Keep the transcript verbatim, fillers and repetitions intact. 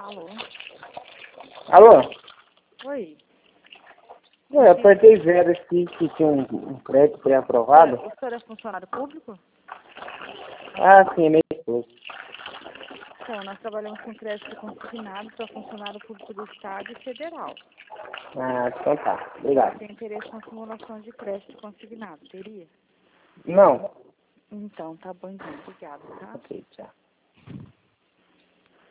Alô? Alô? Oi. Eu apertei zero aqui que tinha um, um crédito pré-aprovado. O senhor é funcionário público? Ah, sim, minha esposa. Então, nós trabalhamos com crédito consignado para funcionário público do Estado e federal. Ah, então tá. Obrigado. Tem interesse na simulação de crédito consignado, teria? Não. Então, tá bom, então. Obrigada, tá? Ok, tchau.